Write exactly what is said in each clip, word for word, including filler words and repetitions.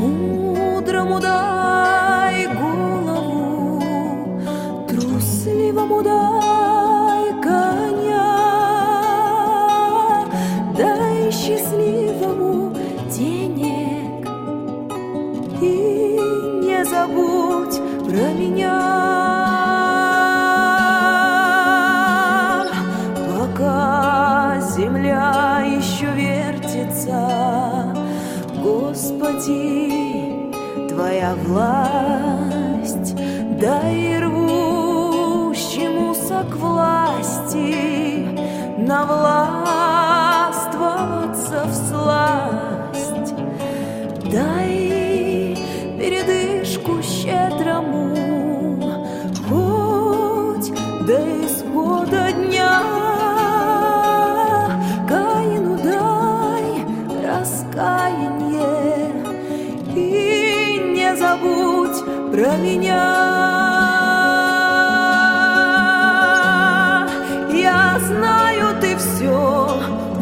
Мудрому дай голову, трусливому дай коня, дай счастливому денег и не забудь про меня. Пока земля еще вертится, Господи, Твоя власть, дай рвущемуся к власти навластвоваться всласть, дай передышку щедрому, хоть до исхода дня. Каину дай раскаяние и не забудь про меня. Я знаю, ты все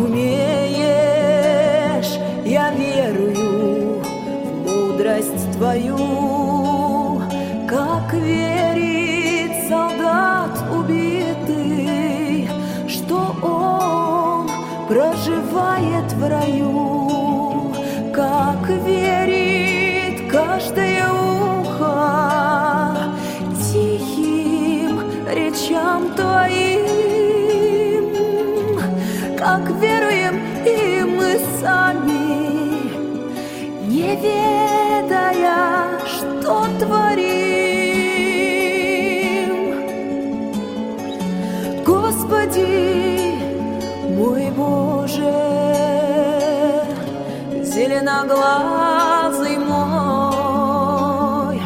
умеешь, я верую в мудрость Твою, как верит солдат убитый, что он проживает в раю, как верит каждое ухо тихим речам Твоим, как веруем и мы сами, не ведая, что творим. Господи, мой Боже, зеленоглазый мой,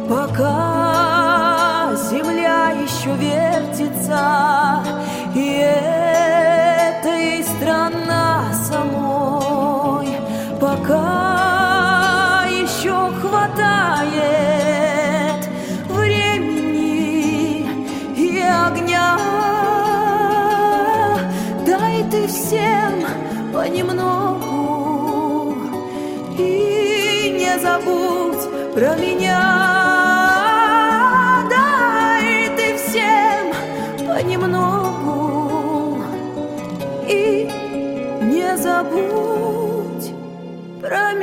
пока земля еще вертится, и это и страна самой, пока еще хватает времени и огня, дай ты всем понемногу и не забудь про меня. Дай ты всем понемногу и не забудь про меня.